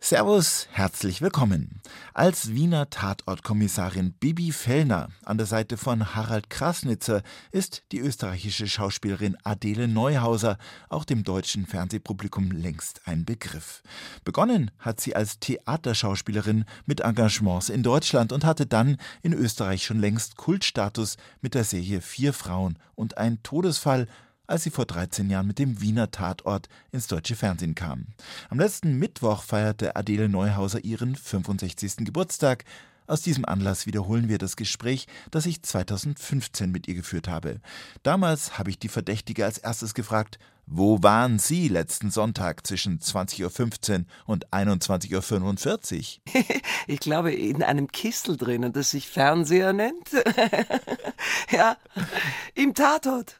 Servus, herzlich willkommen. Als Wiener Tatortkommissarin Bibi Fellner an der Seite von Harald Krasnitzer ist die österreichische Schauspielerin Adele Neuhauser auch dem deutschen Fernsehpublikum längst ein Begriff. Begonnen hat sie als Theaterschauspielerin mit Engagements in Deutschland und hatte dann in Österreich schon längst Kultstatus mit der Serie 4 Frauen und ein Todesfall, als sie vor 13 Jahren mit dem Wiener Tatort ins deutsche Fernsehen kam. Am letzten Mittwoch feierte Adele Neuhauser ihren 65. Geburtstag. Aus diesem Anlass wiederholen wir das Gespräch, das ich 2015 mit ihr geführt habe. Damals habe ich die Verdächtige als erstes gefragt, wo waren Sie letzten Sonntag zwischen 20.15 Uhr und 21.45 Uhr? Ich glaube, in einem Kistel drinnen, das sich Fernseher nennt. Ja, im Tatort.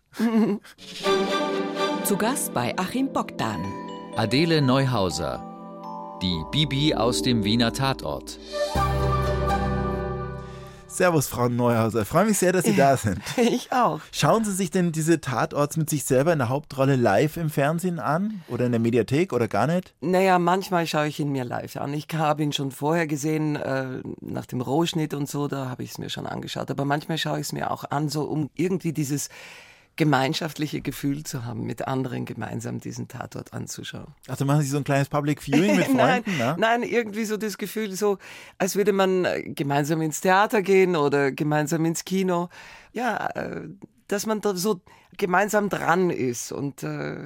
Zu Gast bei Achim Bogdan. Adele Neuhauser, die Bibi aus dem Wiener Tatort. Servus, Frau Neuhauser. Ich freue mich sehr, dass Sie da sind. Ich auch. Schauen Sie sich denn diese Tatorts mit sich selber in der Hauptrolle live im Fernsehen an? Oder in der Mediathek oder gar nicht? Naja, manchmal schaue ich ihn mir live an. Ich habe ihn schon vorher gesehen, nach dem Rohschnitt und so, da habe ich es mir schon angeschaut. Aber manchmal schaue ich es mir auch an, so um irgendwie dieses gemeinschaftliche Gefühl zu haben, mit anderen gemeinsam diesen Tatort anzuschauen. Also machen Sie so ein kleines Public Viewing mit Freunden? Nein, irgendwie so das Gefühl, so als würde man gemeinsam ins Theater gehen oder gemeinsam ins Kino. Ja, dass man da so gemeinsam dran ist. Und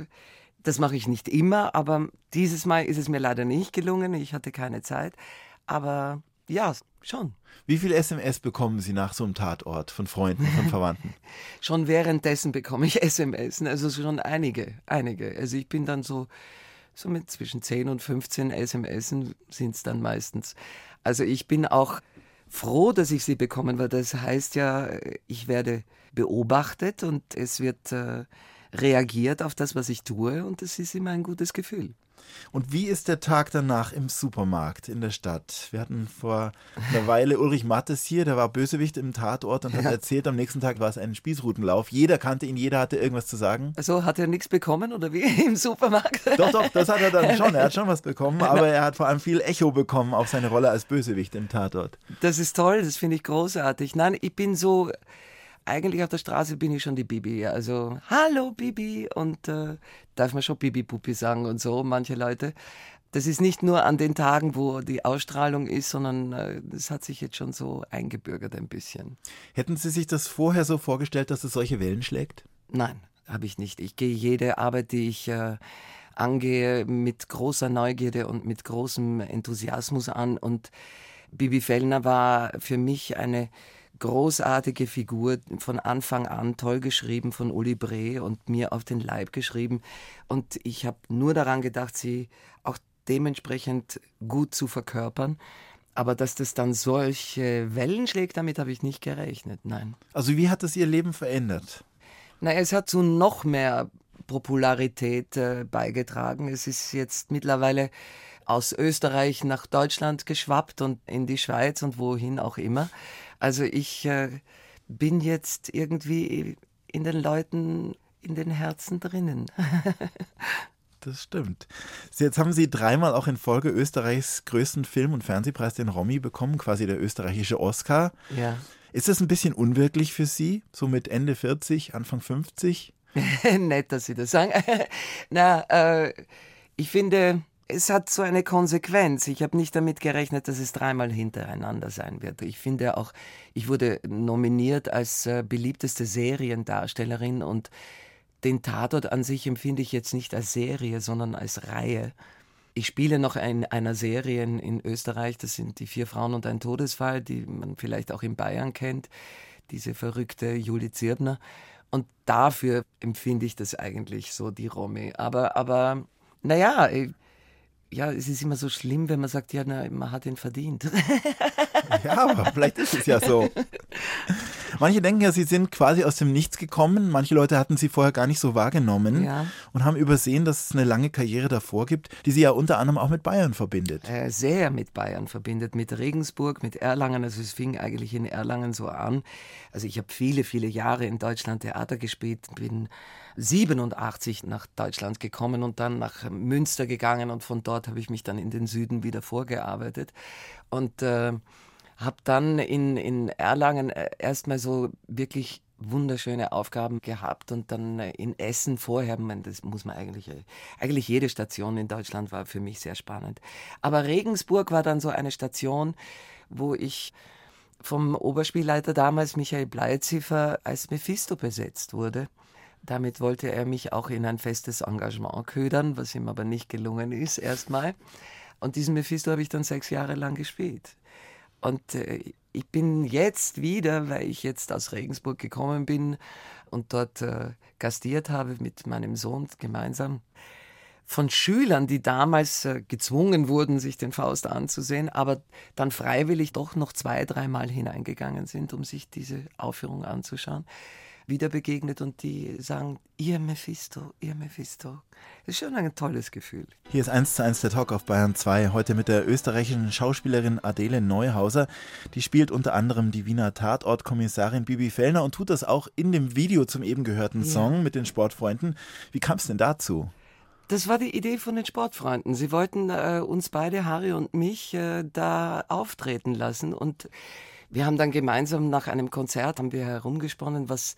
das mache ich nicht immer, aber dieses Mal ist es mir leider nicht gelungen. Ich hatte keine Zeit. Aber ja, schon. Wie viele SMS bekommen Sie nach so einem Tatort von Freunden, von Verwandten? Schon währenddessen bekomme ich SMS, also schon einige. Also ich bin dann so mit zwischen 10 und 15 SMS sind es dann meistens. Also ich bin auch froh, dass ich sie bekomme, weil das heißt ja, ich werde beobachtet und es wird reagiert auf das, was ich tue, und das ist immer ein gutes Gefühl. Und wie ist der Tag danach im Supermarkt in der Stadt? Wir hatten vor einer Weile Ulrich Mattes hier, der war Bösewicht im Tatort und hat erzählt, am nächsten Tag war es ein Spießrutenlauf. Jeder kannte ihn, jeder hatte irgendwas zu sagen. Also hat er nichts bekommen oder wie im Supermarkt? Doch, das hat er dann schon. Er hat schon was bekommen, aber er hat vor allem viel Echo bekommen auf seine Rolle als Bösewicht im Tatort. Das ist toll, das finde ich großartig. Nein, ich bin so... Eigentlich auf der Straße bin ich schon die Bibi, also hallo Bibi, und darf man schon Bibi-Puppi sagen und so, manche Leute. Das ist nicht nur an den Tagen, wo die Ausstrahlung ist, sondern das hat sich jetzt schon so eingebürgert ein bisschen. Hätten Sie sich das vorher so vorgestellt, dass es solche Wellen schlägt? Nein, habe ich nicht. Ich gehe jede Arbeit, die ich angehe, mit großer Neugierde und mit großem Enthusiasmus an, und Bibi Fellner war für mich eine großartige Figur, von Anfang an toll geschrieben von Uli Bree und mir auf den Leib geschrieben. Und ich habe nur daran gedacht, sie auch dementsprechend gut zu verkörpern. Aber dass das dann solche Wellen schlägt, damit habe ich nicht gerechnet, nein. Also wie hat das Ihr Leben verändert? Na, es hat zu noch mehr Popularität beigetragen. Es ist jetzt mittlerweile aus Österreich nach Deutschland geschwappt und in die Schweiz und wohin auch immer. Also ich bin jetzt irgendwie in den Leuten, in den Herzen drinnen. Das stimmt. Jetzt haben Sie 3-mal auch in Folge Österreichs größten Film- und Fernsehpreis, den Romy, bekommen, quasi der österreichische Oscar. Ja. Ist das ein bisschen unwirklich für Sie, so mit Ende 40, Anfang 50? Nett, dass Sie das sagen. Ich finde, es hat so eine Konsequenz. Ich habe nicht damit gerechnet, dass es 3-mal hintereinander sein wird. Ich finde auch, ich wurde nominiert als beliebteste Seriendarstellerin, und den Tatort an sich empfinde ich jetzt nicht als Serie, sondern als Reihe. Ich spiele noch in einer Serie in Österreich, das sind die 4 Frauen und ein Todesfall, die man vielleicht auch in Bayern kennt, diese verrückte Julie Zirbner. Und dafür empfinde ich das eigentlich so, die Romy. Aber naja, ja, es ist immer so schlimm, wenn man sagt, ja, man hat ihn verdient. Ja, aber vielleicht ist es ja so. Manche denken ja, Sie sind quasi aus dem Nichts gekommen. Manche Leute hatten Sie vorher gar nicht so wahrgenommen. Ja. und haben übersehen, dass es eine lange Karriere davor gibt, die Sie ja unter anderem auch mit Bayern verbindet. Sehr mit Bayern verbindet, mit Regensburg, mit Erlangen. Also es fing eigentlich in Erlangen so an. Also ich habe viele, viele Jahre in Deutschland Theater gespielt, bin 87 nach Deutschland gekommen und dann nach Münster gegangen und von dort habe ich mich dann in den Süden wieder vorgearbeitet und habe dann in Erlangen erstmal so wirklich wunderschöne Aufgaben gehabt und dann in Essen vorher, das muss man eigentlich jede Station in Deutschland war für mich sehr spannend. Aber Regensburg war dann so eine Station, wo ich vom Oberspielleiter damals, Michael Bleiziffer, als Mephisto besetzt wurde. Damit wollte er mich auch in ein festes Engagement ködern, was ihm aber nicht gelungen ist erstmal. Und diesen Mephisto habe ich dann 6 Jahre lang gespielt. Und ich bin jetzt wieder, weil ich jetzt aus Regensburg gekommen bin und dort gastiert habe mit meinem Sohn gemeinsam, von Schülern, die damals gezwungen wurden, sich den Faust anzusehen, aber dann freiwillig doch noch 2-3 Mal hineingegangen sind, um sich diese Aufführung anzuschauen, wieder begegnet und die sagen, ihr Mephisto, ihr Mephisto. Das ist schon ein tolles Gefühl. Hier ist 1:1 der Talk auf Bayern 2, heute mit der österreichischen Schauspielerin Adele Neuhauser. Die spielt unter anderem die Wiener Tatortkommissarin Bibi Fellner und tut das auch in dem Video zum eben gehörten Song mit den Sportfreunden. Wie kam es denn dazu? Das war die Idee von den Sportfreunden. Sie wollten uns beide, Harry und mich, da auftreten lassen und wir haben dann gemeinsam nach einem Konzert haben wir herumgesponnen, was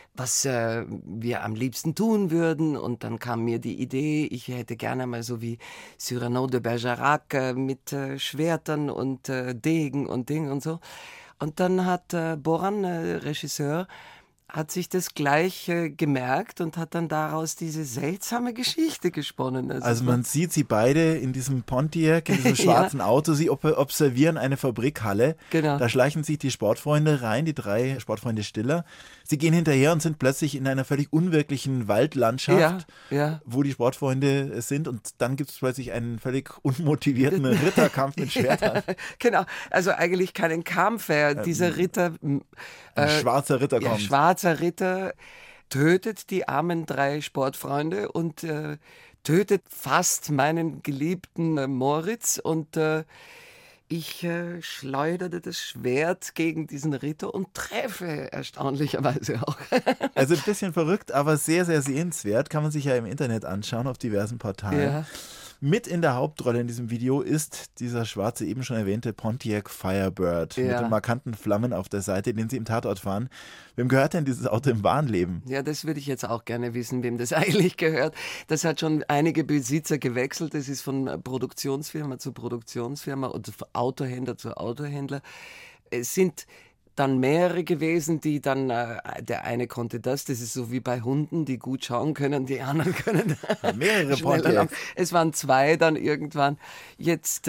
wir am liebsten tun würden. Und dann kam mir die Idee, ich hätte gerne mal so wie Cyrano de Bergerac mit Schwertern und Degen und Ding und so. Und dann hat Boran, Regisseur, hat sich das gleich gemerkt und hat dann daraus diese seltsame Geschichte gesponnen. Also man sieht sie beide in diesem Pontiac, in diesem schwarzen Auto, sie observieren eine Fabrikhalle. Genau. Da schleichen sich die Sportfreunde rein, die 3 Sportfreunde Stiller. Sie gehen hinterher und sind plötzlich in einer völlig unwirklichen Waldlandschaft, wo die Sportfreunde sind. Und dann gibt es plötzlich einen völlig unmotivierten Ritterkampf mit Schwertern. Genau, also eigentlich keinen Kampf. Dieser Ritter... Ein schwarzer Ritter kommt. Schwarzer Ritter tötet die armen 3 Sportfreunde und tötet fast meinen geliebten Moritz und ich schleuderte das Schwert gegen diesen Ritter und treffe erstaunlicherweise auch. Also ein bisschen verrückt, aber sehr, sehr sehenswert. Kann man sich ja im Internet anschauen, auf diversen Portalen. Ja. Mit in der Hauptrolle in diesem Video ist dieser schwarze, eben schon erwähnte Pontiac Firebird mit den markanten Flammen auf der Seite, den sie im Tatort fahren. Wem gehört denn dieses Auto im wahren Leben? Ja, das würde ich jetzt auch gerne wissen, wem das eigentlich gehört. Das hat schon einige Besitzer gewechselt. Das ist von Produktionsfirma zu Produktionsfirma oder von Autohändler zu Autohändler. Es sind dann mehrere gewesen, die dann, der eine konnte das ist so wie bei Hunden, die gut schauen können, die anderen können mehrere Pontiacs. Es waren 2 dann irgendwann. Jetzt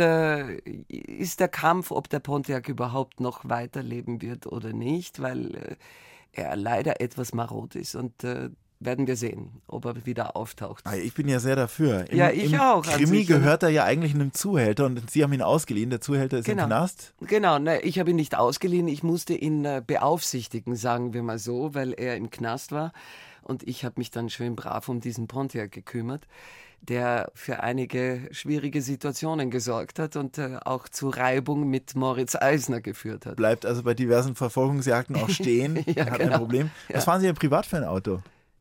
ist der Kampf, ob der Pontiac überhaupt noch weiterleben wird oder nicht, weil er leider etwas marod ist und werden wir sehen, ob er wieder auftaucht. Ich bin ja sehr dafür. Ich auch. Krimi gehört er ja eigentlich einem Zuhälter und Sie haben ihn ausgeliehen. Der Zuhälter ist im Knast. Genau, ich habe ihn nicht ausgeliehen. Ich musste ihn beaufsichtigen, sagen wir mal so, weil er im Knast war. Und ich habe mich dann schön brav um diesen Pontiac gekümmert, der für einige schwierige Situationen gesorgt hat und auch zu Reibung mit Moritz Eisner geführt hat. Bleibt also bei diversen Verfolgungsjagden auch stehen. Hat ein Problem. Was fahren Sie denn privat für ein Auto?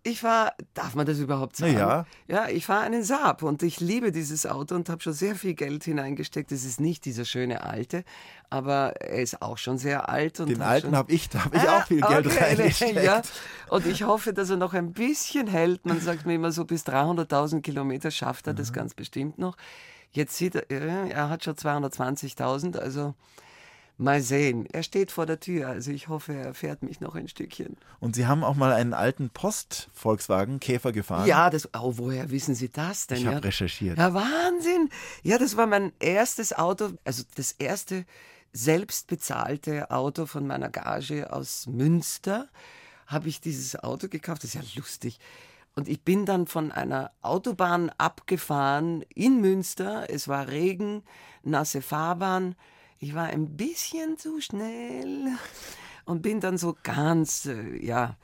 Darf man das überhaupt sagen? Ja. Ja, ich fahre einen Saab und ich liebe dieses Auto und habe schon sehr viel Geld hineingesteckt. Es ist nicht dieser schöne alte, aber er ist auch schon sehr alt. Und den alten habe ich auch viel Geld reingesteckt. Ja. Und ich hoffe, dass er noch ein bisschen hält. Man sagt mir immer so, bis 300.000 Kilometer schafft er das ganz bestimmt noch. Jetzt sieht er hat schon 220.000, also... Mal sehen. Er steht vor der Tür, also ich hoffe, er fährt mich noch ein Stückchen. Und Sie haben auch mal einen alten Post-Volkswagen Käfer gefahren? Ja, woher wissen Sie das denn? Ich habe recherchiert. Ja, Wahnsinn! Ja, das war mein erstes Auto, also das erste selbst bezahlte Auto von meiner Gage aus Münster. Habe ich dieses Auto gekauft, das ist ja lustig. Und ich bin dann von einer Autobahn abgefahren in Münster. Es war Regen, nasse Fahrbahn. Ich war ein bisschen zu schnell und bin dann so ganz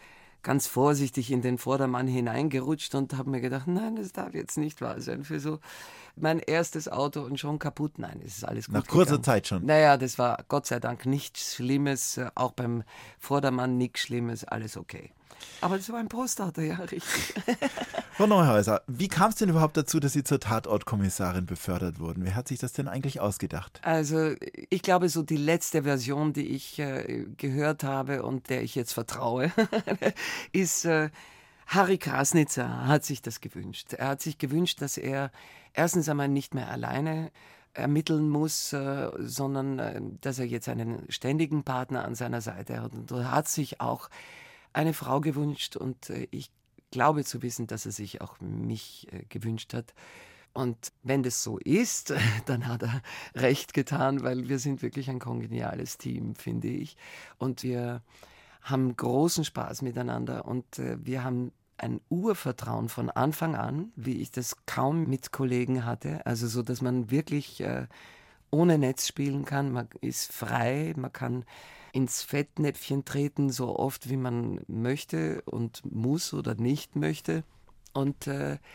ganz vorsichtig in den Vordermann hineingerutscht und habe mir gedacht, nein, das darf jetzt nicht wahr sein für so mein erstes Auto und schon kaputt. Nein, es ist alles gut Nach kurzer gegangen. Zeit schon. Naja, das war Gott sei Dank nichts Schlimmes, auch beim Vordermann nichts Schlimmes, alles okay. Aber das war ein Postauto, ja, richtig. Frau Neuhäuser, wie kam es denn überhaupt dazu, dass Sie zur Tatortkommissarin befördert wurden? Wer hat sich das denn eigentlich ausgedacht? Also ich glaube, so die letzte Version, die ich gehört habe und der ich jetzt vertraue, ist Harry Krasnitzer hat sich das gewünscht. Er hat sich gewünscht, dass er erstens einmal nicht mehr alleine ermitteln muss, sondern dass er jetzt einen ständigen Partner an seiner Seite hat. Und er hat sich auch eine Frau gewünscht und ich glaube zu wissen, dass er sich auch mich gewünscht hat. Und wenn das so ist, dann hat er recht getan, weil wir sind wirklich ein kongeniales Team, finde ich. Und wir haben großen Spaß miteinander und wir haben ein Urvertrauen von Anfang an, wie ich das kaum mit Kollegen hatte. Also so, dass man wirklich ohne Netz spielen kann. Man ist frei, man kann ins Fettnäpfchen treten, so oft wie man möchte und muss oder nicht möchte. Und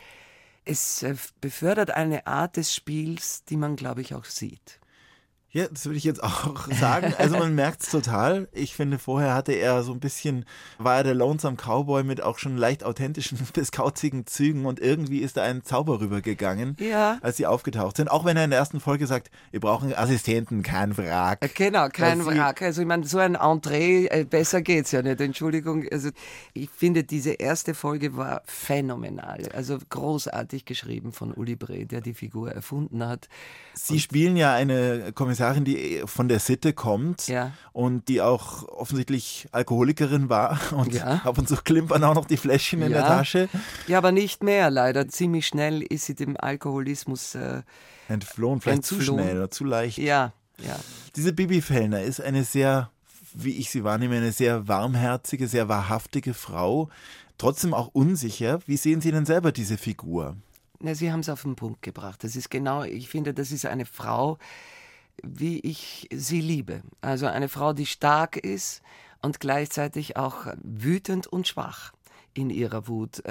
es befördert eine Art des Spiels, die man, glaube ich, auch sieht. Ja, das würde ich jetzt auch sagen. Also man merkt es total. Ich finde, vorher hatte er so ein bisschen, war er der Lonesome Cowboy mit auch schon leicht authentischen bis kauzigen Zügen und irgendwie ist da ein Zauber rübergegangen, als sie aufgetaucht sind. Auch wenn er in der ersten Folge sagt, wir brauchen Assistenten, kein Wrack. Genau, kein Wrack. Also ich meine, so ein Entree, besser geht's ja nicht. Entschuldigung. Also ich finde, diese erste Folge war phänomenal. Also großartig geschrieben von Uli Bre, der die Figur erfunden hat. Sie spielen ja eine Kommissarin, die von der Sitte kommt und die auch offensichtlich Alkoholikerin war und ab und zu klimpern auch noch die Fläschchen in der Tasche. Ja, aber nicht mehr leider. Ziemlich schnell ist sie dem Alkoholismus entflohen, vielleicht zu schnell oder zu leicht. Ja. Diese Bibi Fellner ist eine sehr, wie ich sie wahrnehme, eine sehr warmherzige, sehr wahrhaftige Frau, trotzdem auch unsicher. Wie sehen Sie denn selber diese Figur? Na, Sie haben es auf den Punkt gebracht. Das ist genau, ich finde, das ist eine Frau, wie ich sie liebe. Also eine Frau, die stark ist und gleichzeitig auch wütend und schwach in ihrer Wut.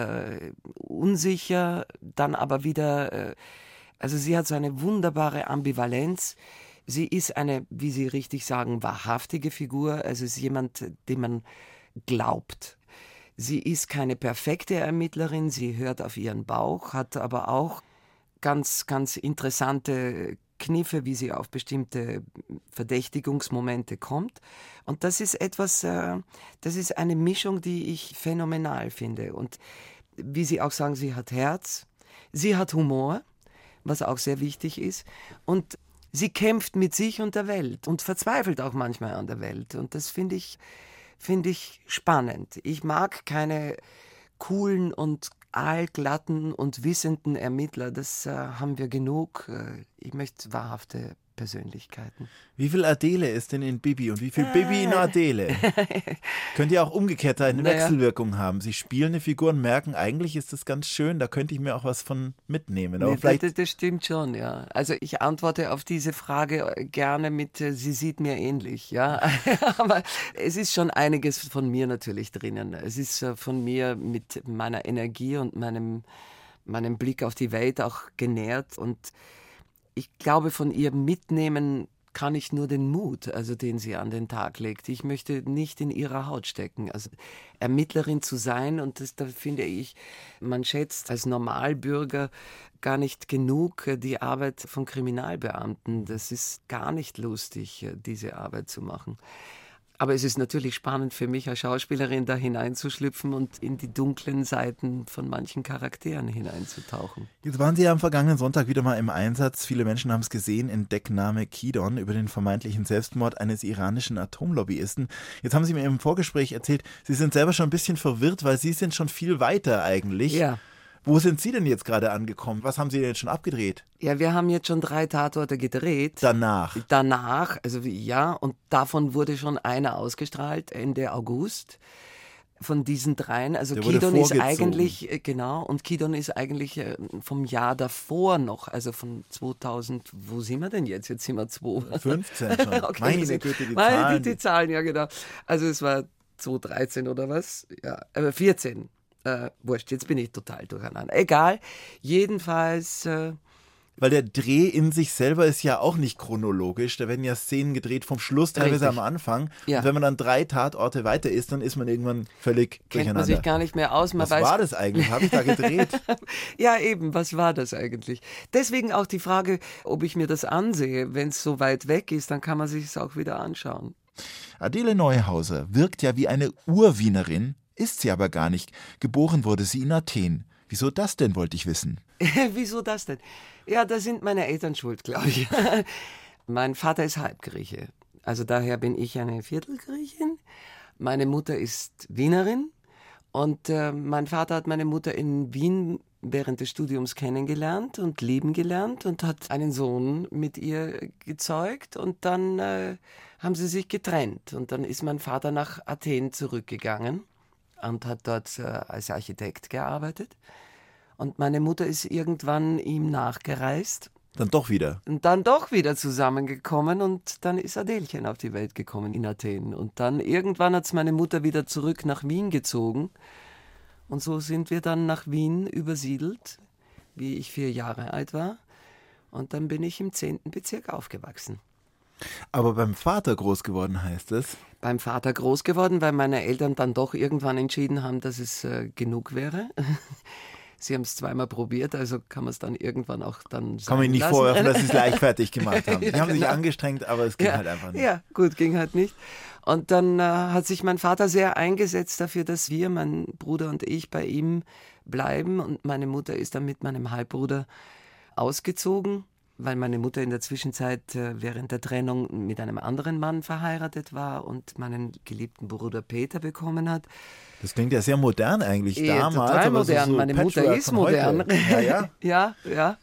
Unsicher, dann aber wieder, also sie hat so eine wunderbare Ambivalenz. Sie ist eine, wie Sie richtig sagen, wahrhaftige Figur. Also ist jemand, dem man glaubt. Sie ist keine perfekte Ermittlerin, sie hört auf ihren Bauch, hat aber auch ganz, ganz interessante Kniffe, wie sie auf bestimmte Verdächtigungsmomente kommt. Und das ist etwas, das ist eine Mischung, die ich phänomenal finde. Und wie Sie auch sagen, sie hat Herz, sie hat Humor, was auch sehr wichtig ist. Und sie kämpft mit sich und der Welt und verzweifelt auch manchmal an der Welt. Und das finde ich spannend. Ich mag keine coolen und aalglatten und wissenden Ermittler. Das haben wir genug. Ich möchte wahrhafte Persönlichkeiten. Wie viel Adele ist denn in Bibi und wie viel Bibi in Adele? Könnte ja auch umgekehrt eine Wechselwirkung haben. Sie spielen eine Figur und merken, eigentlich ist das ganz schön, da könnte ich mir auch was von mitnehmen. Aber das stimmt schon, ja. Also ich antworte auf diese Frage gerne mit, sie sieht mir ähnlich, ja. Aber es ist schon einiges von mir natürlich drinnen. Es ist von mir mit meiner Energie und meinem Blick auf die Welt auch genährt und ich glaube, von ihr mitnehmen kann ich nur den Mut, also den sie an den Tag legt. Ich möchte nicht in ihrer Haut stecken. Also Ermittlerin zu sein, und da finde ich, man schätzt als Normalbürger gar nicht genug die Arbeit von Kriminalbeamten. Das ist gar nicht lustig, diese Arbeit zu machen. Aber es ist natürlich spannend für mich als Schauspielerin, da hineinzuschlüpfen und in die dunklen Seiten von manchen Charakteren hineinzutauchen. Jetzt waren Sie ja am vergangenen Sonntag wieder mal im Einsatz. Viele Menschen haben es gesehen in Deckname Kidon über den vermeintlichen Selbstmord eines iranischen Atomlobbyisten. Jetzt haben Sie mir im Vorgespräch erzählt, Sie sind selber schon ein bisschen verwirrt, weil Sie sind schon viel weiter eigentlich. Ja. Wo sind Sie denn jetzt gerade angekommen? Was haben Sie denn schon abgedreht? Ja, wir haben jetzt schon 3 Tatorte gedreht. Danach, also ja, und davon wurde schon einer ausgestrahlt, Ende August. Von diesen 3, also Kidon ist eigentlich, und Kidon ist eigentlich vom Jahr davor noch, also von 2000, wo sind wir denn jetzt? Jetzt sind wir 15 schon. Okay, Meine Güte, die Zahlen. Die Zahlen, ja genau. Also es war 2013 oder was? Ja, 14. Wurscht, jetzt bin ich total durcheinander. Egal, jedenfalls... Weil der Dreh in sich selber ist ja auch nicht chronologisch. Da werden ja Szenen gedreht vom Schluss, teilweise am Anfang. Ja. Und wenn man dann 3 Tatorte weiter ist, dann ist man irgendwann völlig Kennt durcheinander. man sich gar nicht mehr aus. Was war das eigentlich? Habe ich da gedreht? Ja, eben, was war das eigentlich? Deswegen auch die Frage, ob ich mir das ansehe. Wenn es so weit weg ist, dann kann man sich es auch wieder anschauen. Adele Neuhauser wirkt ja wie eine Urwienerin, ist sie aber gar nicht. Geboren wurde sie in Athen. Wieso das denn, wollte ich wissen. Wieso das denn? Ja, da sind meine Eltern schuld, glaube ich. Mein Vater ist Halbgrieche. Also daher bin ich eine Viertelgriechin. Meine Mutter ist Wienerin. Und mein Vater hat meine Mutter in Wien während des Studiums kennengelernt und lieben gelernt und hat einen Sohn mit ihr gezeugt. Und dann haben sie sich getrennt. Und dann ist mein Vater nach Athen zurückgegangen und hat dort als Architekt gearbeitet. Und meine Mutter ist irgendwann ihm nachgereist. Dann doch wieder. Und dann doch wieder zusammengekommen und dann ist Adelchen auf die Welt gekommen in Athen. Und dann irgendwann hat es meine Mutter wieder zurück nach Wien gezogen. Und so sind wir dann nach Wien übersiedelt, wie ich 4 Jahre alt war. Und dann bin ich im 10. Bezirk aufgewachsen. Aber beim Vater groß geworden heißt es? Beim Vater groß geworden, weil meine Eltern dann doch irgendwann entschieden haben, dass es genug wäre. Sie haben es zweimal probiert, also kann man es dann irgendwann auch dann sagen. Kann man Ihnen nicht vorwerfen, dass Sie es leichtfertig gemacht haben. Ja, Sie haben sich genau. angestrengt, aber es ging halt einfach nicht. Ja, gut, ging halt nicht. Und dann hat sich mein Vater sehr eingesetzt dafür, dass wir, mein Bruder und ich, bei ihm bleiben. Und meine Mutter ist dann mit meinem Halbbruder ausgezogen, weil meine Mutter in der Zwischenzeit während der Trennung mit einem anderen Mann verheiratet war und meinen geliebten Bruder Peter bekommen hat. Das klingt ja sehr modern eigentlich Ja, damals. total aber modern. so Meine Mutter Patchwork ist von heute. modern. Ja. Ja. Ja,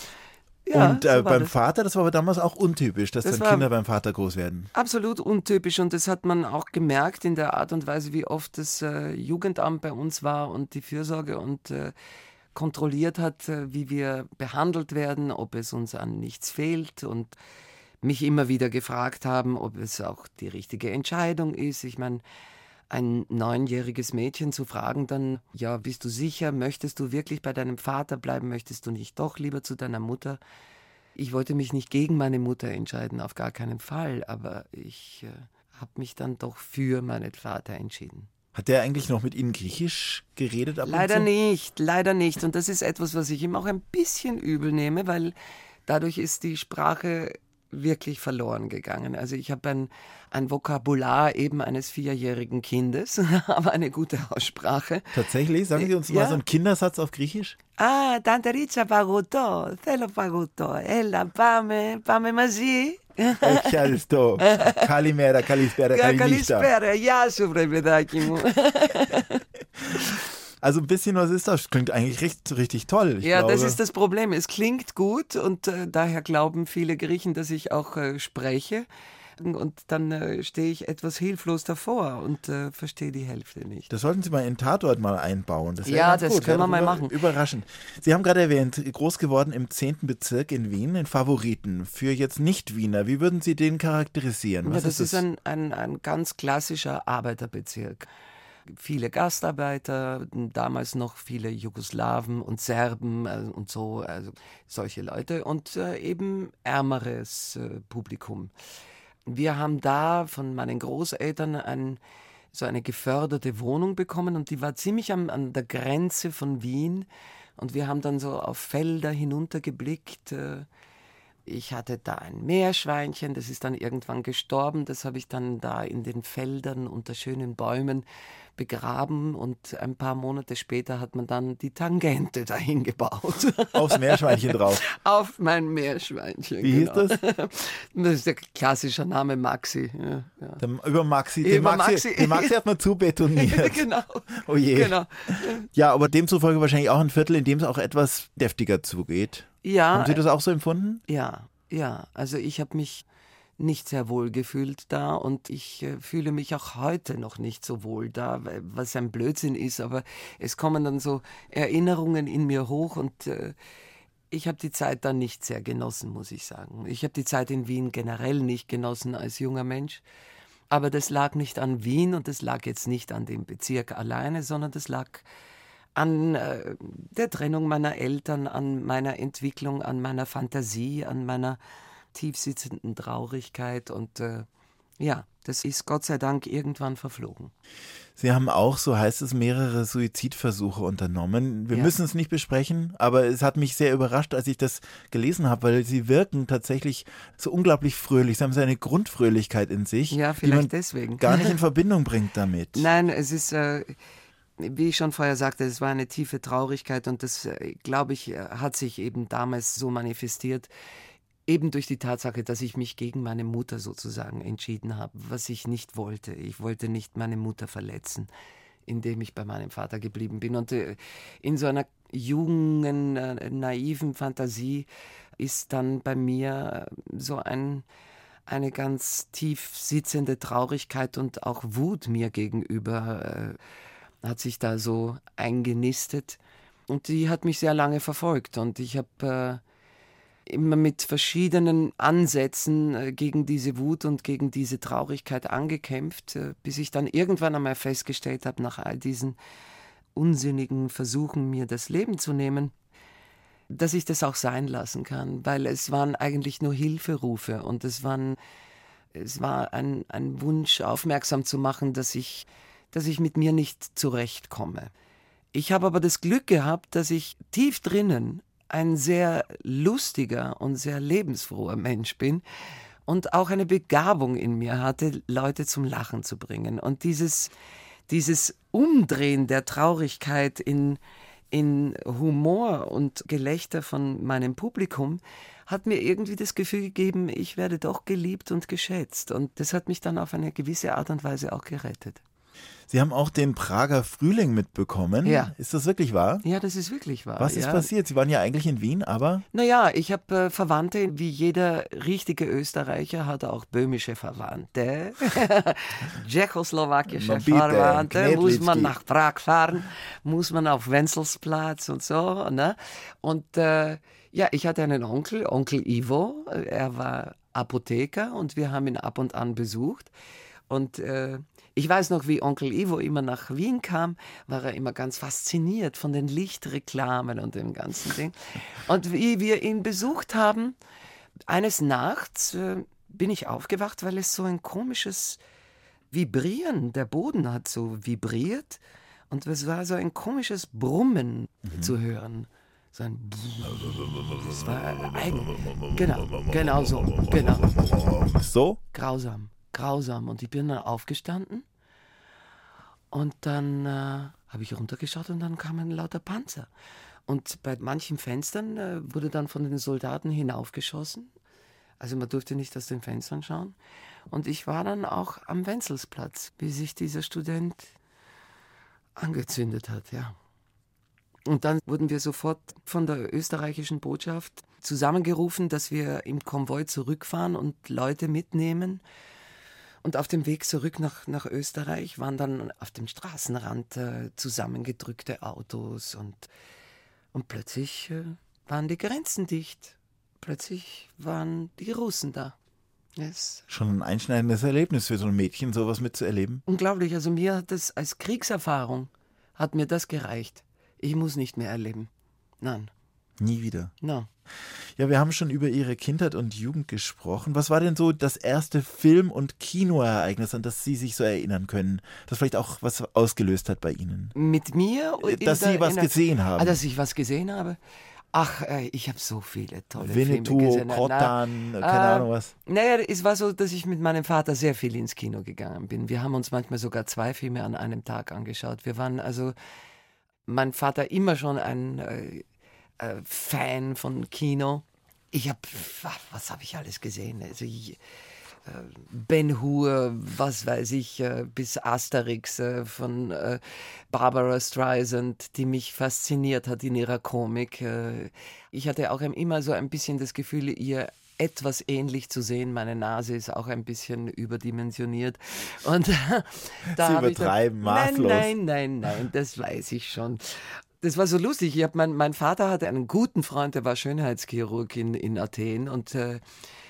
Und so war beim das. Vater, das war aber damals auch untypisch, dass Das dann war- Kinder beim Vater groß werden. Absolut untypisch und das hat man auch gemerkt in der Art und Weise, wie oft das Jugendamt bei uns war und die Fürsorge und kontrolliert hat, wie wir behandelt werden, ob es uns an nichts fehlt und mich immer wieder gefragt haben, ob es auch die richtige Entscheidung ist. Ich meine, ein 9-jähriges Mädchen zu fragen dann, ja, bist du sicher, möchtest du wirklich bei deinem Vater bleiben, möchtest du nicht doch lieber zu deiner Mutter? Ich wollte mich nicht gegen meine Mutter entscheiden, auf gar keinen Fall, aber ich habe mich dann doch für meinen Vater entschieden. Hat der eigentlich noch mit Ihnen Griechisch geredet ab und Leider zu? nicht, leider nicht. Und das ist etwas, was ich ihm auch ein bisschen übel nehme, weil dadurch ist die Sprache wirklich verloren gegangen. Also ich habe ein Vokabular eben eines 4-jährigen Kindes, aber eine gute Aussprache. Tatsächlich? Sagen Sie uns Ja. mal so einen Kindersatz auf Griechisch? Tante Richa παγωτό, θέλω παγωτό, έλα πάμε μαζί. Ευχαριστώ. Kalimera, Kalispera, Ja, Kalinichta. Kalispera, ja, σου βρε παιδάκι μου. Also ein bisschen was ist das. Klingt eigentlich richtig toll. Ich Ja, glaube, das ist das Problem. Es klingt gut und daher glauben viele Griechen, dass ich auch spreche. Und dann stehe ich etwas hilflos davor und verstehe die Hälfte nicht. Das sollten Sie mal in Tatort mal einbauen. Das wäre Ja, ganz das gut. können wir Wäre mal doch machen. Überraschend. Sie haben gerade erwähnt, groß geworden im 10. Bezirk in Wien, in Favoriten. Für jetzt Nicht-Wiener, wie würden Sie den charakterisieren? Ja, Was das ist das? ein ganz klassischer Arbeiterbezirk. Viele Gastarbeiter, damals noch viele Jugoslawen und Serben und so, also solche Leute und eben ärmeres Publikum. Wir haben da von meinen Großeltern so eine geförderte Wohnung bekommen und die war ziemlich an der Grenze von Wien und wir haben dann so auf Felder hinuntergeblickt. Ich hatte da ein Meerschweinchen, das ist dann irgendwann gestorben. Das habe ich dann da in den Feldern unter schönen Bäumen begraben und ein paar Monate später hat man dann die Tangente dahin gebaut. Aufs Meerschweinchen drauf. Auf mein Meerschweinchen. Wie hieß genau. das? Das ist der klassische Name Maxi. Ja. Über Maxi. Den Über Maxi, Maxi. den Maxi hat man zubetoniert. Genau. Oh je. Genau. Ja, aber demzufolge wahrscheinlich auch ein Viertel, in dem es auch etwas deftiger zugeht. Ja, Haben Sie das auch so empfunden? ja. Also ich habe mich nicht sehr wohl gefühlt da und ich fühle mich auch heute noch nicht so wohl da, was ein Blödsinn ist, aber es kommen dann so Erinnerungen in mir hoch und ich habe die Zeit dann nicht sehr genossen, muss ich sagen. Ich habe die Zeit in Wien generell nicht genossen als junger Mensch Aber das lag nicht an Wien und das lag jetzt nicht an dem Bezirk alleine, sondern das lag an der Trennung meiner Eltern, an meiner Entwicklung, an meiner Fantasie, an meiner tiefsitzenden Traurigkeit. Und ja, das ist Gott sei Dank irgendwann verflogen. Sie haben auch, so heißt es, mehrere Suizidversuche unternommen. Wir müssen es nicht besprechen, aber es hat mich sehr überrascht, als ich das gelesen habe, weil Sie wirken tatsächlich so unglaublich fröhlich. Sie haben so eine Grundfröhlichkeit in sich, Ja, die man vielleicht deswegen. gar nicht in Verbindung bringt damit. Nein, es ist, wie ich schon vorher sagte, es war eine tiefe Traurigkeit und das, glaube ich, hat sich eben damals so manifestiert, eben durch die Tatsache, dass ich mich gegen meine Mutter sozusagen entschieden habe, was ich nicht wollte. Ich wollte nicht meine Mutter verletzen, indem ich bei meinem Vater geblieben bin. Und in so einer jungen, naiven Fantasie ist dann bei mir so eine ganz tief sitzende Traurigkeit und auch Wut mir gegenüber hat sich da so eingenistet. Und die hat mich sehr lange verfolgt. Und ich habe immer mit verschiedenen Ansätzen gegen diese Wut und gegen diese Traurigkeit angekämpft, bis ich dann irgendwann einmal festgestellt habe, nach all diesen unsinnigen Versuchen, mir das Leben zu nehmen, dass ich das auch sein lassen kann, weil es waren eigentlich nur Hilferufe und es war ein Wunsch, aufmerksam zu machen, dass ich mit mir nicht zurechtkomme. Ich habe aber das Glück gehabt, dass ich tief drinnen ein sehr lustiger und sehr lebensfroher Mensch bin und auch eine Begabung in mir hatte, Leute zum Lachen zu bringen. Und dieses Umdrehen der Traurigkeit in Humor und Gelächter von meinem Publikum hat mir irgendwie das Gefühl gegeben, ich werde doch geliebt und geschätzt. Und das hat mich dann auf eine gewisse Art und Weise auch gerettet. Sie haben auch den Prager Frühling mitbekommen. Ja. Ist das wirklich wahr? Ja, das ist wirklich wahr. Was ist passiert? Sie waren ja eigentlich in Wien, aber... Naja, ich habe Verwandte, wie jeder richtige Österreicher hat auch böhmische Verwandte. Tschechoslowakische Verwandte. Muss man nach Prag fahren, muss man auf Wenzelsplatz und so. Ne? Und ja, ich hatte einen Onkel Ivo, er war Apotheker und wir haben ihn ab und an besucht. Und ich weiß noch, wie Onkel Ivo immer nach Wien kam, war er immer ganz fasziniert von den Lichtreklamen und dem ganzen Ding. Und wie wir ihn besucht haben, eines Nachts bin ich aufgewacht, weil es so ein komisches Vibrieren, der Boden hat so vibriert und es war so ein komisches Brummen zu hören. So ein das war genau so, genau. So? Grausam. Und ich bin dann aufgestanden und dann habe ich runtergeschaut und dann kamen lauter Panzer. Und bei manchen Fenstern wurde dann von den Soldaten hinaufgeschossen. Also man durfte nicht aus den Fenstern schauen. Und ich war dann auch am Wenzelsplatz, wie sich dieser Student angezündet hat, ja. Und dann wurden wir sofort von der österreichischen Botschaft zusammengerufen, dass wir im Konvoi zurückfahren und Leute mitnehmen. Und auf dem Weg zurück nach Österreich waren dann auf dem Straßenrand zusammengedrückte Autos und plötzlich waren die Grenzen dicht. Plötzlich waren die Russen da. Yes. Schon ein einschneidendes Erlebnis für so ein Mädchen, sowas mitzuerleben. Unglaublich, also mir hat das als Kriegserfahrung, hat mir das gereicht. Ich muss nicht mehr erleben. Nein. Nie wieder. No. Ja, wir haben schon über Ihre Kindheit und Jugend gesprochen. Was war denn so das erste Film- und Kinoereignis, an das Sie sich so erinnern können, das vielleicht auch was ausgelöst hat bei Ihnen? Mit mir? Dass Sie was gesehen haben. Dass ich was gesehen habe? Ach, ich habe so viele tolle Winnetou, Filme gesehen. Krotan, keine Ahnung was. Naja, es war so, dass ich mit meinem Vater sehr viel ins Kino gegangen bin. Wir haben uns manchmal sogar 2 Filme an einem Tag angeschaut. Wir waren also, mein Vater immer schon ein Fan von Kino. Was habe ich alles gesehen? Also Ben Hur, was weiß ich, bis Asterix von Barbara Streisand, die mich fasziniert hat in ihrer Komik. Ich hatte auch immer so ein bisschen das Gefühl, ihr etwas ähnlich zu sehen. Meine Nase ist auch ein bisschen überdimensioniert. Und da Sie übertreiben maßlos. Nein, das weiß ich schon. Das war so lustig. Mein Vater hatte einen guten Freund, der war Schönheitschirurg in Athen und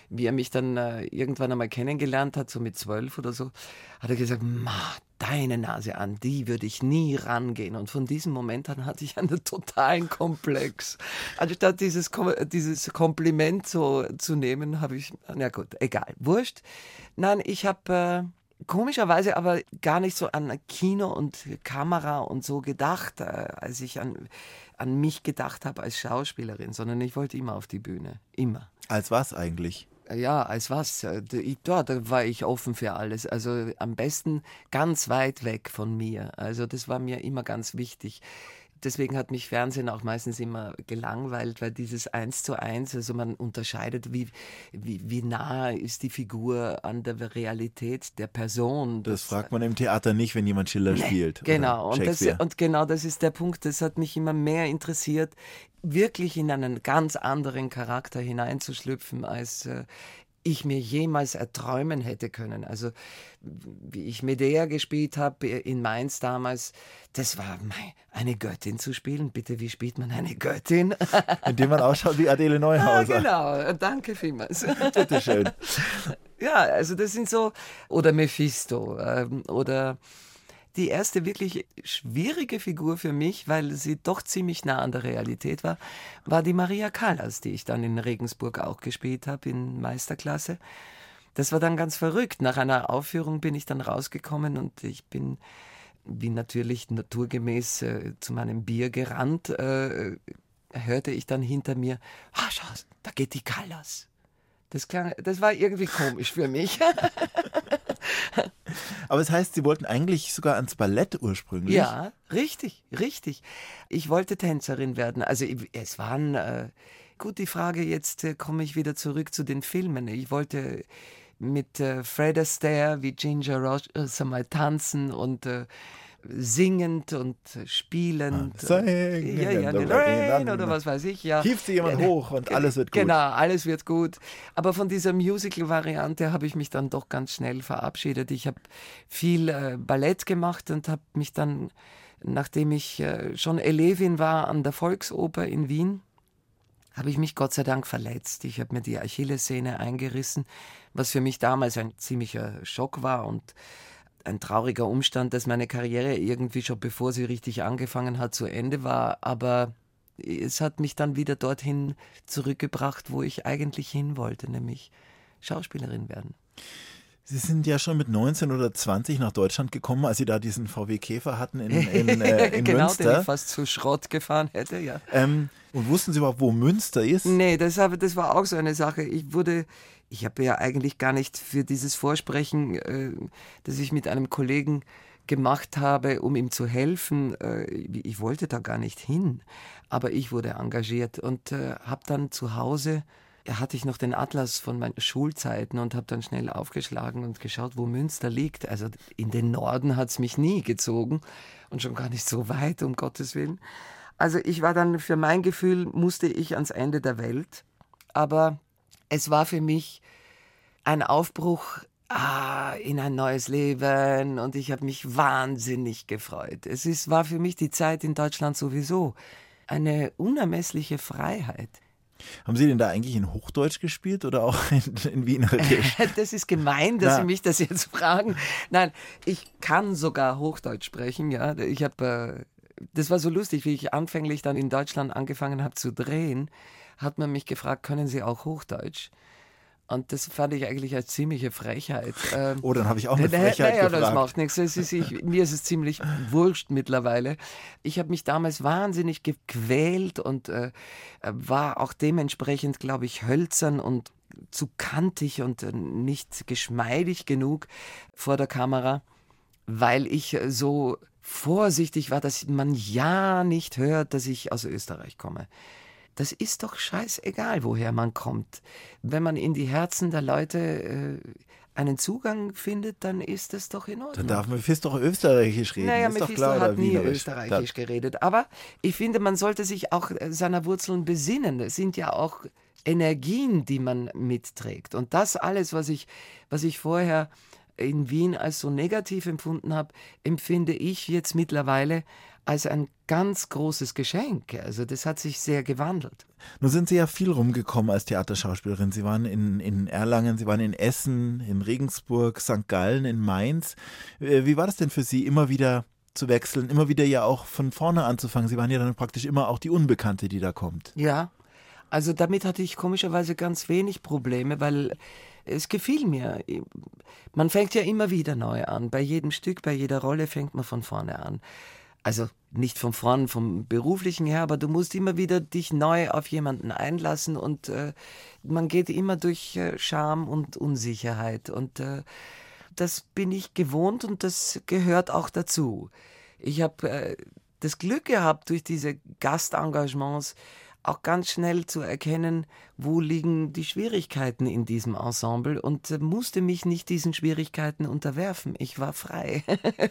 wie er mich dann irgendwann einmal kennengelernt hat, so mit 12 oder so, hat er gesagt, deine Nase an, die würde ich nie rangehen. Und von diesem Moment an hatte ich einen totalen Komplex. Anstatt dieses Kompliment so zu nehmen, habe ich, na gut, egal, wurscht. Nein, ich habe komischerweise aber gar nicht so an Kino und Kamera und so gedacht, als ich an mich gedacht habe als Schauspielerin, sondern ich wollte immer auf die Bühne, immer. Als was eigentlich? Ja, als was? Da war ich offen für alles. Also am besten ganz weit weg von mir. Also das war mir immer ganz wichtig. Deswegen hat mich Fernsehen auch meistens immer gelangweilt, weil dieses 1:1, also man unterscheidet, wie nah ist die Figur an der Realität der Person. Das fragt man im Theater nicht, wenn jemand Schiller spielt. Genau, und genau das ist der Punkt. Das hat mich immer mehr interessiert, wirklich in einen ganz anderen Charakter hineinzuschlüpfen, als ich mir jemals erträumen hätte können. Also wie ich Medea gespielt habe in Mainz damals, das war eine Göttin zu spielen. Bitte, wie spielt man eine Göttin? Indem man ausschaut wie Adele Neuhauser. Genau, danke vielmals. Bitteschön. Ja, also das sind so, oder Mephisto, oder die erste wirklich schwierige Figur für mich, weil sie doch ziemlich nah an der Realität war die Maria Callas, die ich dann in Regensburg auch gespielt habe, in Meisterklasse. Das war dann ganz verrückt. Nach einer Aufführung bin ich dann rausgekommen und ich bin, wie natürlich naturgemäß, zu meinem Bier gerannt, hörte ich dann hinter mir, schau, da geht die Callas. Das war irgendwie komisch für mich. Aber es heißt, Sie wollten eigentlich sogar ans Ballett ursprünglich? Ja, richtig. Ich wollte Tänzerin werden. Also es waren, gut, die Frage, jetzt komme ich wieder zurück zu den Filmen. Ich wollte mit Fred Astaire wie Ginger Rogers mal tanzen und singend und spielend. Rain oder was weiß ich. Ja. Hieft sie jemand hoch und alles wird gut. Genau, alles wird gut. Aber von dieser Musical-Variante habe ich mich dann doch ganz schnell verabschiedet. Ich habe viel Ballett gemacht und habe mich dann, nachdem ich schon Elevin war an der Volksoper in Wien, habe ich mich Gott sei Dank verletzt. Ich habe mir die Achillessehne eingerissen, was für mich damals ein ziemlicher Schock war und ein trauriger Umstand, dass meine Karriere irgendwie schon bevor sie richtig angefangen hat, zu Ende war. Aber es hat mich dann wieder dorthin zurückgebracht, wo ich eigentlich hin wollte, nämlich Schauspielerin werden. Sie sind ja schon mit 19 oder 20 nach Deutschland gekommen, als Sie da diesen VW Käfer hatten in genau, Münster. Den ich fast zu Schrott gefahren hätte, ja. Und wussten Sie überhaupt, wo Münster ist? Nee, das war auch so eine Sache. Ich habe ja eigentlich gar nicht für dieses Vorsprechen, das ich mit einem Kollegen gemacht habe, um ihm zu helfen, ich wollte da gar nicht hin. Aber ich wurde engagiert und habe dann zu Hause, hatte ich noch den Atlas von meinen Schulzeiten und habe dann schnell aufgeschlagen und geschaut, wo Münster liegt. Also in den Norden hat es mich nie gezogen und schon gar nicht so weit, um Gottes Willen. Also ich war dann, für mein Gefühl, musste ich ans Ende der Welt. Aber es war für mich ein Aufbruch in ein neues Leben und ich habe mich wahnsinnig gefreut. War für mich die Zeit in Deutschland sowieso eine unermessliche Freiheit. Haben Sie denn da eigentlich in Hochdeutsch gespielt oder auch in Wienerisch? Das ist gemein, dass Sie mich das jetzt fragen. Nein, ich kann sogar Hochdeutsch sprechen. Ja, das war so lustig, wie ich anfänglich dann in Deutschland angefangen habe zu drehen, hat man mich gefragt, können Sie auch Hochdeutsch? Und das fand ich eigentlich als ziemliche Frechheit. Dann habe ich auch eine Frechheit gefragt. Das macht nichts. Mir ist es ziemlich wurscht mittlerweile. Ich habe mich damals wahnsinnig gequält und war auch dementsprechend, glaube ich, hölzern und zu kantig und nicht geschmeidig genug vor der Kamera, weil ich so vorsichtig war, dass man ja nicht hört, dass ich aus Österreich komme. Das ist doch scheißegal, woher man kommt. Wenn man in die Herzen der Leute einen Zugang findet, dann ist das doch in Ordnung. Dann darf Mephisto doch Österreichisch reden. Naja, ist Mephisto doch klar, hat nie Wienerisch. Österreichisch geredet. Aber ich finde, man sollte sich auch seiner Wurzeln besinnen. Es sind ja auch Energien, die man mitträgt. Und das alles, was ich vorher in Wien als so negativ empfunden habe, empfinde ich jetzt mittlerweile als ein ganz großes Geschenk. Also das hat sich sehr gewandelt. Nun sind Sie ja viel rumgekommen als Theaterschauspielerin. Sie waren in Erlangen, Sie waren in Essen, in Regensburg, St. Gallen, in Mainz. Wie war das denn für Sie, immer wieder zu wechseln, immer wieder ja auch von vorne anzufangen? Sie waren ja dann praktisch immer auch die Unbekannte, die da kommt. Ja, also damit hatte ich komischerweise ganz wenig Probleme, weil es gefiel mir. Man fängt ja immer wieder neu an. Bei jedem Stück, bei jeder Rolle fängt man von vorne an. Also nicht von vorn vom Beruflichen her, aber du musst immer wieder dich neu auf jemanden einlassen und man geht immer durch Scham und Unsicherheit und das bin ich gewohnt und das gehört auch dazu. Ich habe das Glück gehabt, durch diese Gastengagements auch ganz schnell zu erkennen, wo liegen die Schwierigkeiten in diesem Ensemble und musste mich nicht diesen Schwierigkeiten unterwerfen. Ich war frei.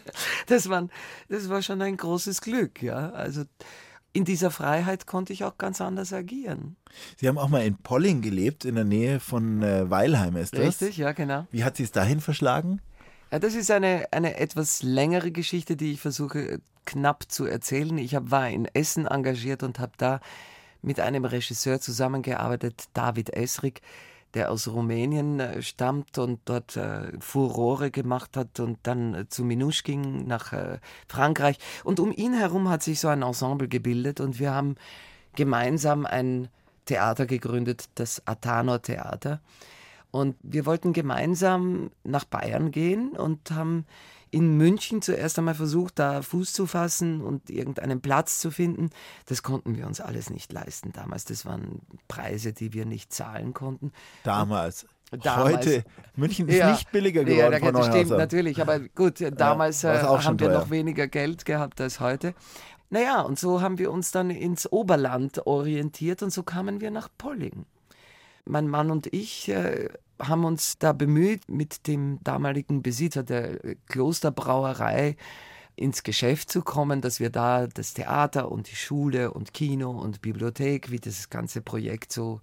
Das war schon ein großes Glück, ja. Also in dieser Freiheit konnte ich auch ganz anders agieren. Sie haben auch mal in Polling gelebt, in der Nähe von Weilheim ist das? Richtig, ja, genau. Wie hat Sie es dahin verschlagen? Ja, das ist eine etwas längere Geschichte, die ich versuche knapp zu erzählen. Ich war in Essen engagiert und habe da mit einem Regisseur zusammengearbeitet, David Esrik, der aus Rumänien stammt und dort Furore gemacht hat und dann zu Minouche ging nach Frankreich. Und um ihn herum hat sich so ein Ensemble gebildet und wir haben gemeinsam ein Theater gegründet, das Athanor Theater. Und wir wollten gemeinsam nach Bayern gehen und haben in München zuerst einmal versucht, da Fuß zu fassen und irgendeinen Platz zu finden. Das konnten wir uns alles nicht leisten damals. Das waren Preise, die wir nicht zahlen konnten. Damals. Heute, München ist nicht billiger geworden. Ja, das stimmt natürlich. Aber gut, damals haben wir noch weniger Geld gehabt als heute. Naja, und so haben wir uns dann ins Oberland orientiert und so kamen wir nach Polling. Mein Mann und ich haben uns da bemüht, mit dem damaligen Besitzer der Klosterbrauerei ins Geschäft zu kommen, dass wir da das Theater und die Schule und Kino und Bibliothek, wie das ganze Projekt so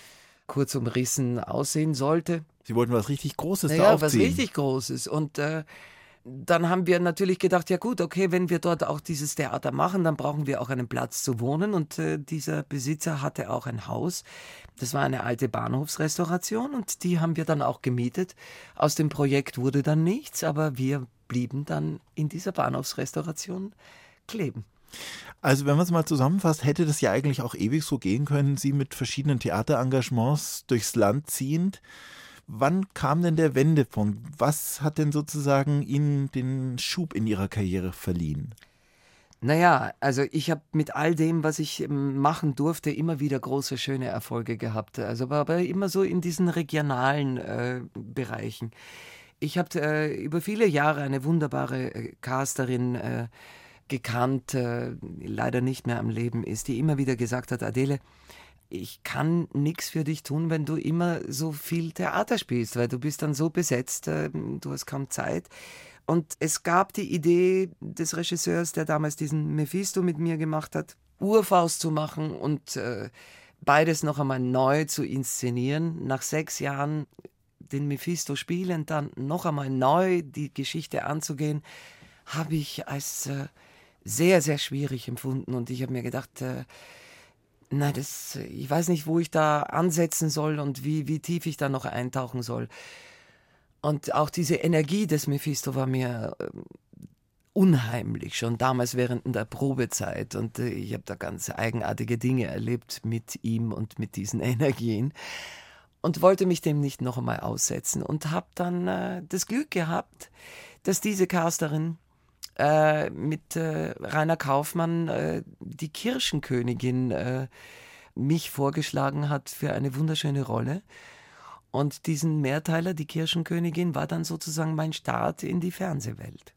kurz umrissen aussehen sollte. Sie wollten was richtig Großes da aufziehen. Ja, was richtig Großes. Und dann haben wir natürlich gedacht, ja gut, okay, wenn wir dort auch dieses Theater machen, dann brauchen wir auch einen Platz zu wohnen. Und dieser Besitzer hatte auch ein Haus. Das war eine alte Bahnhofsrestauration und die haben wir dann auch gemietet. Aus dem Projekt wurde dann nichts, aber wir blieben dann in dieser Bahnhofsrestauration kleben. Also wenn man es mal zusammenfasst, hätte das ja eigentlich auch ewig so gehen können, Sie mit verschiedenen Theaterengagements durchs Land ziehend. Wann kam denn der Wendepunkt? Was hat denn sozusagen Ihnen den Schub in Ihrer Karriere verliehen? Naja, also ich habe mit all dem, was ich machen durfte, immer wieder große, schöne Erfolge gehabt. Also aber immer so in diesen regionalen Bereichen. Ich habe über viele Jahre eine wunderbare Casterin gekannt, leider nicht mehr am Leben ist, die immer wieder gesagt hat, Adele, ich kann nichts für dich tun, wenn du immer so viel Theater spielst, weil du bist dann so besetzt, du hast kaum Zeit. Und es gab die Idee des Regisseurs, der damals diesen Mephisto mit mir gemacht hat, Urfaust zu machen und beides noch einmal neu zu inszenieren. Nach 6 Jahren den Mephisto spielen, dann noch einmal neu die Geschichte anzugehen, habe ich als sehr, sehr schwierig empfunden. Und ich habe mir gedacht, ich weiß nicht, wo ich da ansetzen soll und wie tief ich da noch eintauchen soll. Und auch diese Energie des Mephisto war mir unheimlich, schon damals während der Probezeit. Und ich habe da ganz eigenartige Dinge erlebt mit ihm und mit diesen Energien. Und wollte mich dem nicht noch einmal aussetzen. Und habe dann das Glück gehabt, dass diese Casterin mit Rainer Kaufmann die Kirschenkönigin mich vorgeschlagen hat für eine wunderschöne Rolle. Und diesen Mehrteiler, die Kirschenkönigin, war dann sozusagen mein Start in die Fernsehwelt.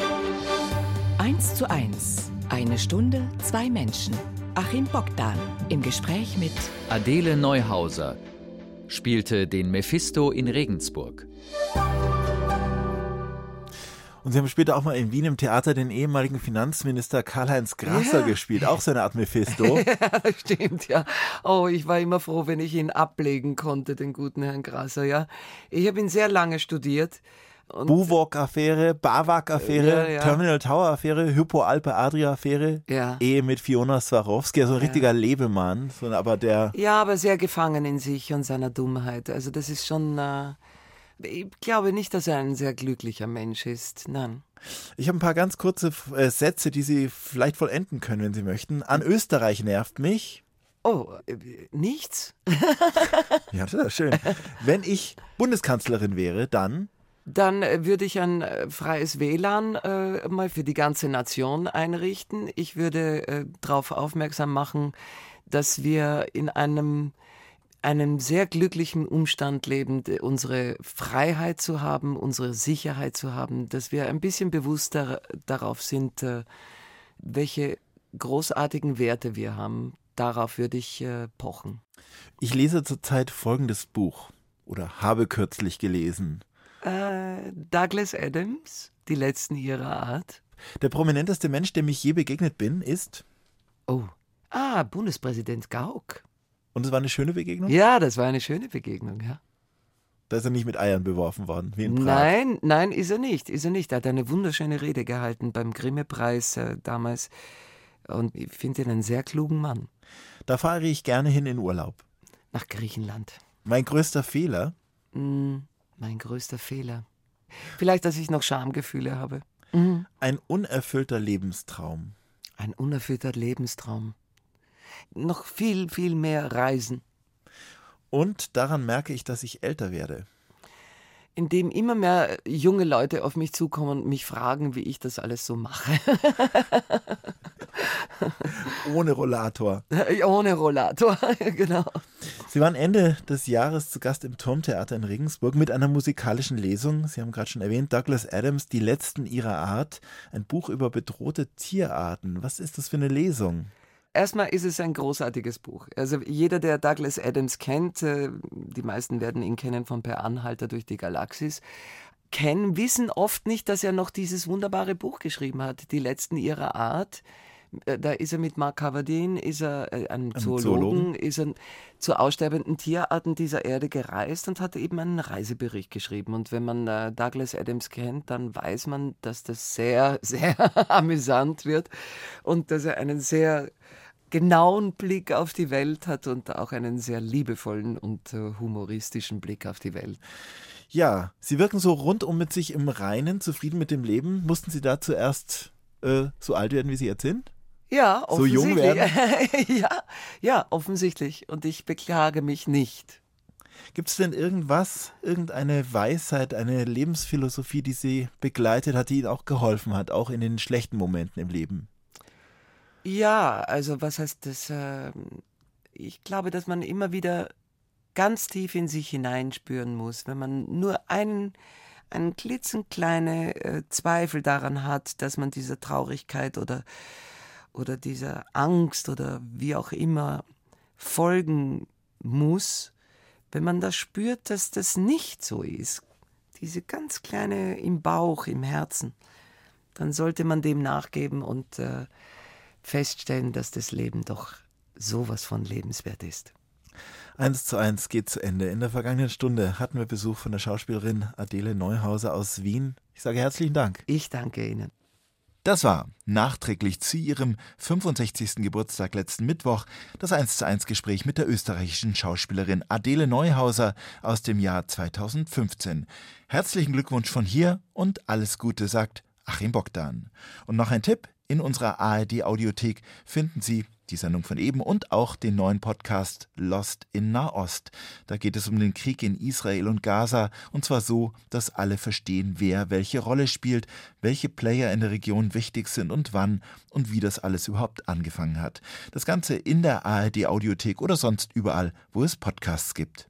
1:1. 1 Stunde, 2 Menschen. Achim Bogdan im Gespräch mit Adele Neuhauser spielte den Mephisto in Regensburg. Und Sie haben später auch mal in Wien im Theater den ehemaligen Finanzminister Karl-Heinz Grasser gespielt, auch so eine Art Mephisto. Ja, stimmt, ja. Oh, ich war immer froh, wenn ich ihn ablegen konnte, den guten Herrn Grasser, ja. Ich habe ihn sehr lange studiert Buwok-Affäre, Bawak-Affäre, Ja. Terminal Tower-Affäre, Hypo-Alpe-Adria-Affäre, Ja. Ehe mit Fiona Swarovski, also ein richtiger Lebemann, aber der... Ja, aber sehr gefangen in sich und seiner Dummheit. Also das ist schon... ich glaube nicht, dass er ein sehr glücklicher Mensch ist. Nein. Ich habe ein paar ganz kurze Sätze, die Sie vielleicht vollenden können, wenn Sie möchten. An Österreich nervt mich... Oh, nichts? Ja, das ist schön. Wenn ich Bundeskanzlerin wäre, dann... Dann würde ich ein freies WLAN mal für die ganze Nation einrichten. Ich würde darauf aufmerksam machen, dass wir in einem sehr glücklichen Umstand leben, unsere Freiheit zu haben, unsere Sicherheit zu haben, dass wir ein bisschen bewusster darauf sind, welche großartigen Werte wir haben. Darauf würde ich pochen. Ich lese zurzeit folgendes Buch oder habe kürzlich gelesen. Douglas Adams, Die letzten ihrer Art. Der prominenteste Mensch, dem ich je begegnet bin, ist... Oh, Bundespräsident Gauck. Und es war eine schöne Begegnung? Ja, das war eine schöne Begegnung, ja. Da ist er nicht mit Eiern beworfen worden, wie in Prag. Nein, ist er nicht. Er hat eine wunderschöne Rede gehalten beim Grimme-Preis damals. Und ich finde ihn einen sehr klugen Mann. Da fahre ich gerne hin in Urlaub. Nach Griechenland. Mein größter Fehler? Mein größter Fehler. Vielleicht, dass ich noch Schamgefühle habe. Ein unerfüllter Lebenstraum. Ein unerfüllter Lebenstraum. Noch viel, viel mehr reisen. Und daran merke ich, dass ich älter werde. Indem immer mehr junge Leute auf mich zukommen und mich fragen, wie ich das alles so mache. Ohne Rollator. Ohne Rollator, genau. Sie waren Ende des Jahres zu Gast im Turmtheater in Regensburg mit einer musikalischen Lesung. Sie haben gerade schon erwähnt, Douglas Adams, Die letzten ihrer Art. Ein Buch über bedrohte Tierarten. Was ist das für eine Lesung? Erstmal ist es ein großartiges Buch. Also jeder, der Douglas Adams kennt, die meisten werden ihn kennen von Per Anhalter durch die Galaxis, wissen oft nicht, dass er noch dieses wunderbare Buch geschrieben hat, Die letzten ihrer Art. Da ist er mit Mark Cavardin, ist er ein Zoologen, ist er zu aussterbenden Tierarten dieser Erde gereist und hat eben einen Reisebericht geschrieben. Und wenn man Douglas Adams kennt, dann weiß man, dass das sehr, sehr amüsant wird und dass er einen sehr genauen Blick auf die Welt hat und auch einen sehr liebevollen und humoristischen Blick auf die Welt. Ja, Sie wirken so rundum mit sich im Reinen, zufrieden mit dem Leben. Mussten Sie da zuerst so alt werden, wie Sie jetzt sind? Ja, so jung werden? ja, offensichtlich. Und ich beklage mich nicht. Gibt es denn irgendeine Weisheit, eine Lebensphilosophie, die Sie begleitet hat, die Ihnen auch geholfen hat, auch in den schlechten Momenten im Leben? Ja, also was heißt das? Ich glaube, dass man immer wieder ganz tief in sich hineinspüren muss. Wenn man nur einen klitzekleine Zweifel daran hat, dass man dieser Traurigkeit oder dieser Angst oder wie auch immer folgen muss, wenn man das spürt, dass das nicht so ist, diese ganz kleine im Bauch, im Herzen, dann sollte man dem nachgeben und feststellen, dass das Leben doch sowas von lebenswert ist. 1:1 geht zu Ende. In der vergangenen Stunde hatten wir Besuch von der Schauspielerin Adele Neuhauser aus Wien. Ich sage herzlichen Dank. Ich danke Ihnen. Das war nachträglich zu ihrem 65. Geburtstag letzten Mittwoch das 1:1 Gespräch mit der österreichischen Schauspielerin Adele Neuhauser aus dem Jahr 2015. Herzlichen Glückwunsch von hier und alles Gute, sagt Achim Bogdan. Und noch ein Tipp: In unserer ARD-Audiothek finden Sie die Sendung von eben und auch den neuen Podcast Lost in Nahost. Da geht es um den Krieg in Israel und Gaza, und zwar so, dass alle verstehen, wer welche Rolle spielt, welche Player in der Region wichtig sind und wann und wie das alles überhaupt angefangen hat. Das Ganze in der ARD-Audiothek oder sonst überall, wo es Podcasts gibt.